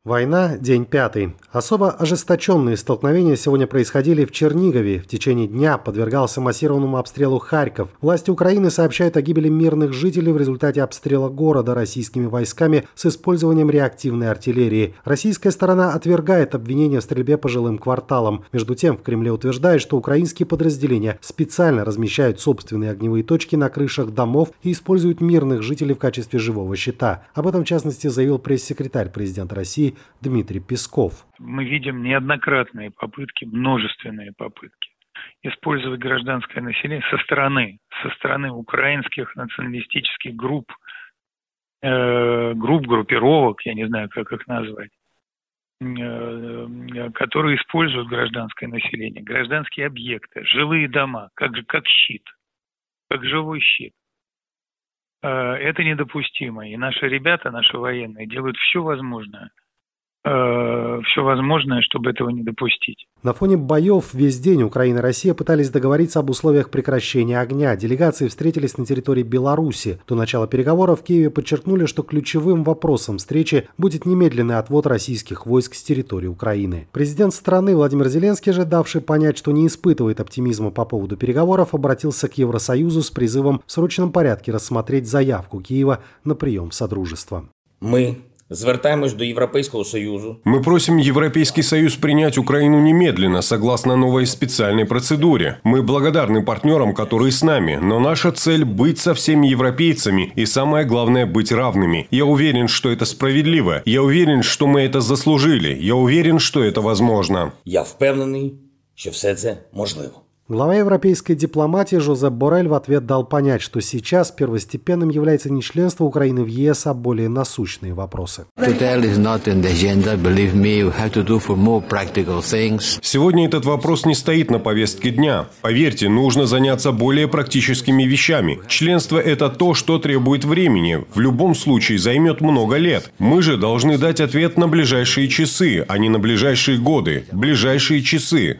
Война, день пятый. Особо ожесточенные столкновения сегодня происходили в Чернигове. В течение дня подвергался массированному обстрелу Харьков. Власти Украины сообщают о гибели мирных жителей в результате обстрела города российскими войсками с использованием реактивной артиллерии. Российская сторона отвергает обвинения в стрельбе по жилым кварталам. Между тем, в Кремле утверждают, что украинские подразделения специально размещают собственные огневые точки на крышах домов и используют мирных жителей в качестве живого щита. Об этом, в частности, заявил пресс-секретарь президента России Дмитрий Песков. Мы видим неоднократные попытки, множественные попытки использовать гражданское население со стороны украинских националистических группировок, я не знаю, как их назвать, которые используют гражданское население, гражданские объекты, жилые дома, как щит, как живой щит. Это недопустимо. И наши ребята, наши военные делают все возможное, чтобы этого не допустить. На фоне боев весь день Украина и Россия пытались договориться об условиях прекращения огня. Делегации встретились на территории Беларуси. До начала переговоров в Киеве подчеркнули, что ключевым вопросом встречи будет немедленный отвод российских войск с территории Украины. Президент страны Владимир Зеленский же, давший понять, что не испытывает оптимизма по поводу переговоров, обратился к Евросоюзу с призывом в срочном порядке рассмотреть заявку Киева на прием в Содружество. Звертаємось до Європейського Союзу. Мы просим Европейский Союз принять Украину немедленно, согласно новой специальной процедуре. Мы благодарны партнерам, которые с нами, но наша цель – быть со всеми европейцами и, самое главное, быть равными. Я уверен, что это справедливо. Я уверен, что мы это заслужили. Я уверен, что это возможно. Я впевнений, що все це можливо. Глава европейской дипломатии Жозеп Боррель в ответ дал понять, что сейчас первостепенным является не членство Украины в ЕС, а более насущные вопросы. Сегодня этот вопрос не стоит на повестке дня. Поверьте, нужно заняться более практическими вещами. Членство – это то, что требует времени. В любом случае займет много лет. Мы же должны дать ответ на ближайшие часы, а не на ближайшие годы. Ближайшие часы.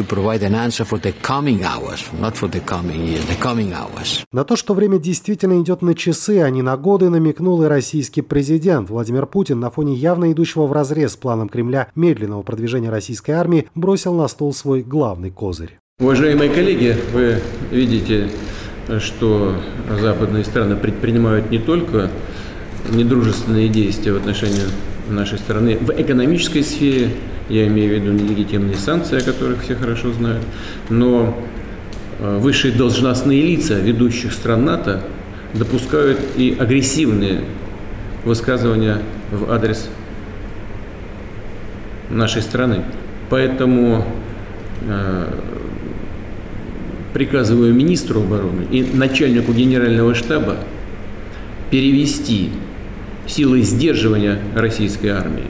На то, что время действительно идет на часы, а не на годы, намекнул и российский президент. Владимир Путин на фоне явно идущего вразрез с планом Кремля медленного продвижения российской армии бросил на стол свой главный козырь. Уважаемые коллеги, вы видите, что западные страны предпринимают не только недружественные действия в отношении нашей страны в экономической сфере, я имею в виду нелегитимные санкции, о которых все хорошо знают, но высшие должностные лица ведущих стран НАТО допускают и агрессивные высказывания в адрес нашей страны. Поэтому приказываю министру обороны и начальнику генерального штаба перевести силы сдерживания российской армии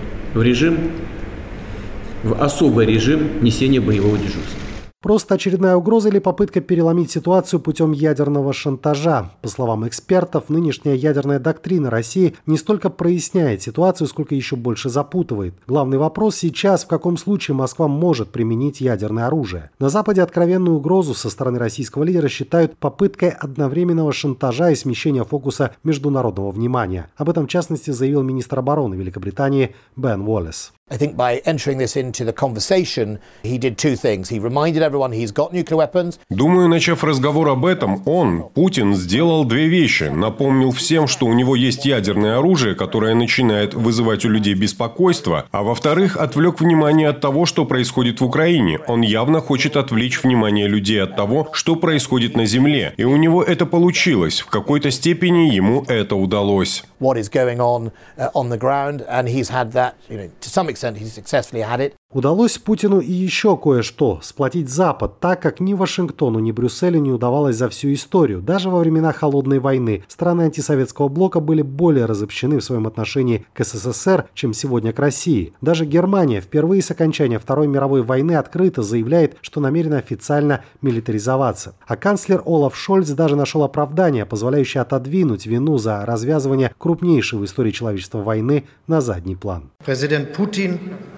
в особый режим несения боевого дежурства. Просто очередная угроза или попытка переломить ситуацию путем ядерного шантажа. По словам экспертов, нынешняя ядерная доктрина России не столько проясняет ситуацию, сколько еще больше запутывает. Главный вопрос сейчас, в каком случае Москва может применить ядерное оружие. На Западе откровенную угрозу со стороны российского лидера считают попыткой одновременного шантажа и смещения фокуса международного внимания. Об этом, в частности, заявил министр обороны Великобритании Бен Уоллес. I think by entering this into the conversation, he did two things. He reminded everyone he's got nuclear weapons. Думаю, начав разговор об этом, Путин, сделал две вещи. Напомнил всем, что у него есть ядерное оружие, которое начинает вызывать у людей беспокойство, а во-вторых, отвлек внимание от того, что происходит в Украине. Он явно хочет отвлечь внимание людей от того, что происходит на земле. И у него это получилось. В какой-то степени ему это удалось. What is going on the ground, and he's had that, to some extent, he's successfully had it. Удалось Путину и еще кое-что – сплотить Запад так, как ни Вашингтону, ни Брюсселю не удавалось за всю историю. Даже во времена Холодной войны страны антисоветского блока были более разобщены в своем отношении к СССР, чем сегодня к России. Даже Германия впервые с окончания Второй мировой войны открыто заявляет, что намерена официально милитаризоваться. А канцлер Олаф Шольц даже нашел оправдание, позволяющее отодвинуть вину за развязывание крупнейшей в истории человечества войны на задний план. Президент Путин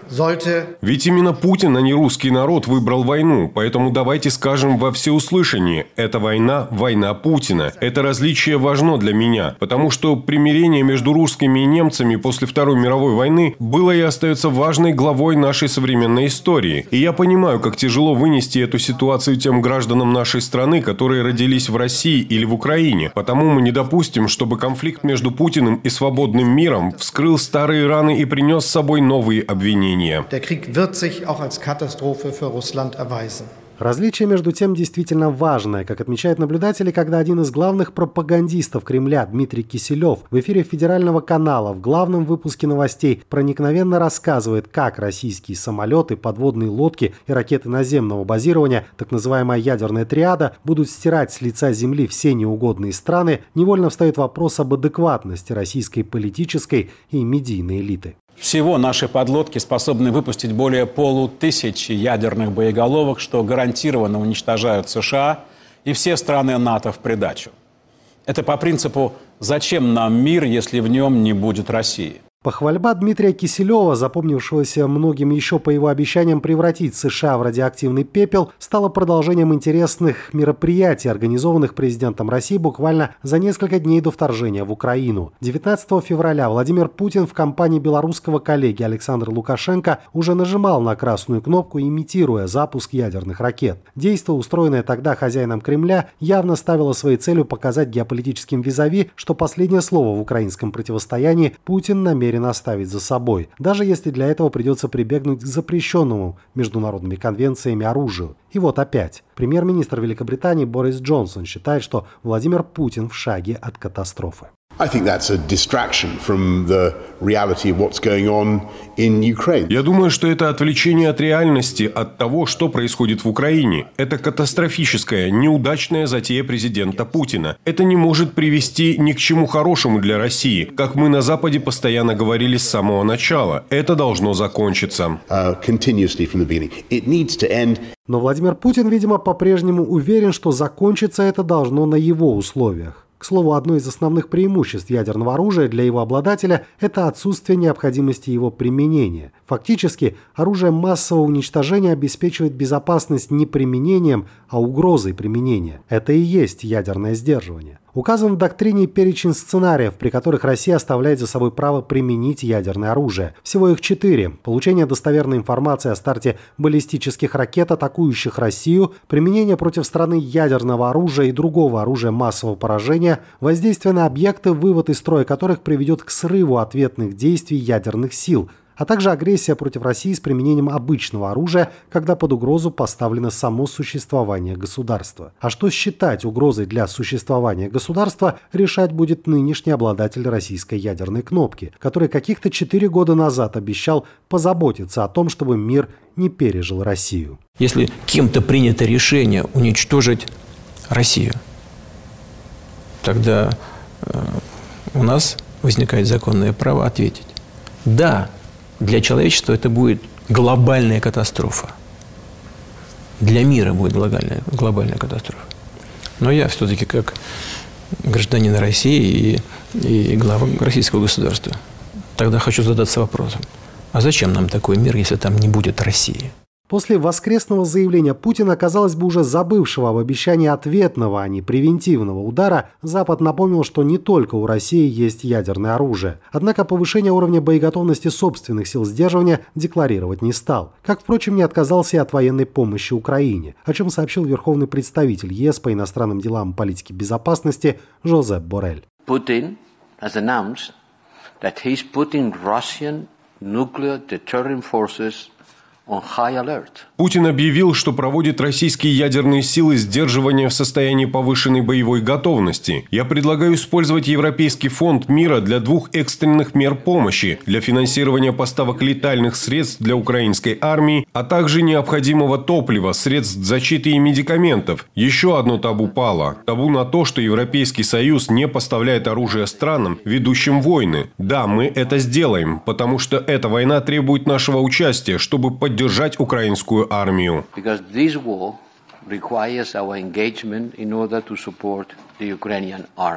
Ведь именно Путин, а не русский народ, выбрал войну. Поэтому давайте скажем во всеуслышание: эта война – война Путина. Это различие важно для меня, потому что примирение между русскими и немцами после Второй мировой войны было и остается важной главой нашей современной истории. И я понимаю, как тяжело вынести эту ситуацию тем гражданам нашей страны, которые родились в России или в Украине. Потому мы не допустим, чтобы конфликт между Путиным и свободным миром вскрыл старые раны и принес с собой новые обвинения. Der Krieg wird sich auch als Katastrophe für Russland erweisen. Различие, между тем, действительно важное, как отмечают наблюдатели, когда один из главных пропагандистов Кремля, Дмитрий Киселев, в эфире федерального канала в главном выпуске новостей проникновенно рассказывает, как российские самолеты, подводные лодки и ракеты наземного базирования, так называемая ядерная триада, будут стирать с лица земли все неугодные страны, невольно встает вопрос об адекватности российской политической и медийной элиты. Всего наши подлодки способны выпустить более 500 ядерных боеголовок, что гарантированно уничтожают США и все страны НАТО в придачу. Это по принципу «зачем нам мир, если в нем не будет России?». Похвальба Дмитрия Киселева, запомнившегося многим еще по его обещаниям превратить США в радиоактивный пепел, стала продолжением интересных мероприятий, организованных президентом России буквально за несколько дней до вторжения в Украину. 19 февраля Владимир Путин в компании белорусского коллеги Александра Лукашенко уже нажимал на красную кнопку, имитируя запуск ядерных ракет. Действо, устроенное тогда хозяином Кремля, явно ставило своей целью показать геополитическим визави, что последнее слово в украинском противостоянии Путин намерен оставить за собой, даже если для этого придется прибегнуть к запрещенному международными конвенциями оружию. И вот опять. Премьер-министр Великобритании Борис Джонсон считает, что Владимир Путин в шаге от катастрофы. Я думаю, что это отвлечение от реальности, от того, что происходит в Украине. Это катастрофическая, неудачная затея президента Путина. Это не может привести ни к чему хорошему для России, как мы на Западе постоянно говорили с самого начала. Это должно закончиться. Но Владимир Путин, видимо, по-прежнему уверен, что закончиться это должно на его условиях. К слову, одно из основных преимуществ ядерного оружия для его обладателя – это отсутствие необходимости его применения. Фактически, оружие массового уничтожения обеспечивает безопасность не применением, а угрозой применения. Это и есть ядерное сдерживание. Указан в доктрине перечень сценариев, при которых Россия оставляет за собой право применить ядерное оружие. Всего их 4. Получение достоверной информации о старте баллистических ракет, атакующих Россию, применение против страны ядерного оружия и другого оружия массового поражения, воздействие на объекты, вывод из строя которых приведет к срыву ответных действий ядерных сил, а также агрессия против России с применением обычного оружия, когда под угрозу поставлено само существование государства. А что считать угрозой для существования государства, решать будет нынешний обладатель российской ядерной кнопки, который каких-то 4 года назад обещал позаботиться о том, чтобы мир не пережил Россию. Если кем-то принято решение уничтожить Россию, тогда у нас возникает законное право ответить: да, для человечества это будет глобальная катастрофа. Для мира будет глобальная катастрофа. Но я все-таки как гражданин России и глава российского государства тогда хочу задаться вопросом: а зачем нам такой мир, если там не будет России? После воскресного заявления Путина, казалось бы, уже забывшего об обещании ответного, а не превентивного удара, Запад напомнил, что не только у России есть ядерное оружие. Однако повышение уровня боеготовности собственных сил сдерживания декларировать не стал. Как, впрочем, не отказался и от военной помощи Украине, о чем сообщил верховный представитель ЕС по иностранным делам и политике безопасности Жозеп Боррель. Putin has announced that he's putting Russian nuclear deterrent forces on high alert. Путин объявил, что проводит российские ядерные силы сдерживания в состоянии повышенной боевой готовности. Я предлагаю использовать Европейский фонд мира для 2 экстренных мер помощи, для финансирования поставок летальных средств для украинской армии, а также необходимого топлива, средств защиты и медикаментов. Еще одно табу пало. Табу на то, что Европейский Союз не поставляет оружие странам, ведущим войны. Да, мы это сделаем, потому что эта война требует нашего участия, чтобы поддержать украинскую армию. Because this war requires our engagement in order to support the Ukrainian army.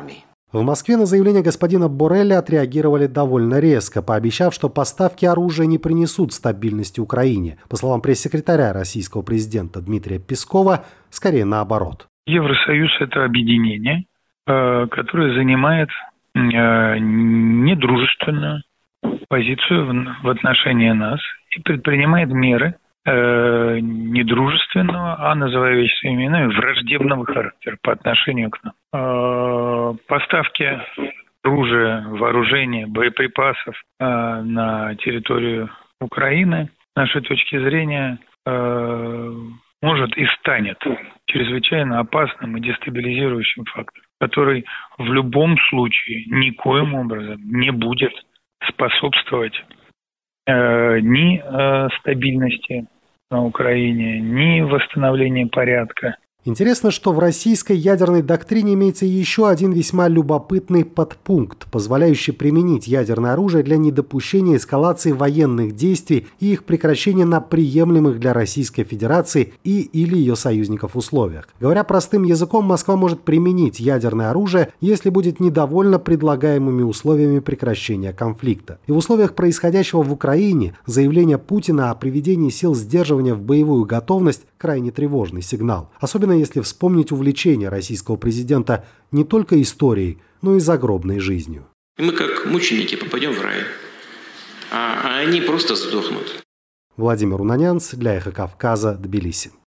В Москве на заявление господина Борреля отреагировали довольно резко, пообещав, что поставки оружия не принесут стабильности Украине. По словам пресс-секретаря российского президента Дмитрия Пескова, скорее наоборот. Евросоюз – это объединение, которое занимает недружественную позицию в отношении нас и предпринимает меры недружественного, а называя вещи своими именами, враждебного характера по отношению к нам. Поставки оружия, вооружения, боеприпасов на территорию Украины, с нашей точки зрения, может и станет чрезвычайно опасным и дестабилизирующим фактором, который в любом случае никоим образом не будет способствовать ни стабильности на Украине, ни восстановлению порядка. Интересно, что в российской ядерной доктрине имеется еще один весьма любопытный подпункт, позволяющий применить ядерное оружие для недопущения эскалации военных действий и их прекращения на приемлемых для Российской Федерации или ее союзников условиях. Говоря простым языком, Москва может применить ядерное оружие, если будет недовольна предлагаемыми условиями прекращения конфликта. И в условиях происходящего в Украине заявление Путина о приведении сил сдерживания в боевую готовность – крайне тревожный сигнал. Особенно если вспомнить увлечение российского президента не только историей, но и загробной жизнью. Мы как мученики попадем в рай, а они просто сдохнут. Владимир Унанянц для Эхо Кавказа, Тбилиси.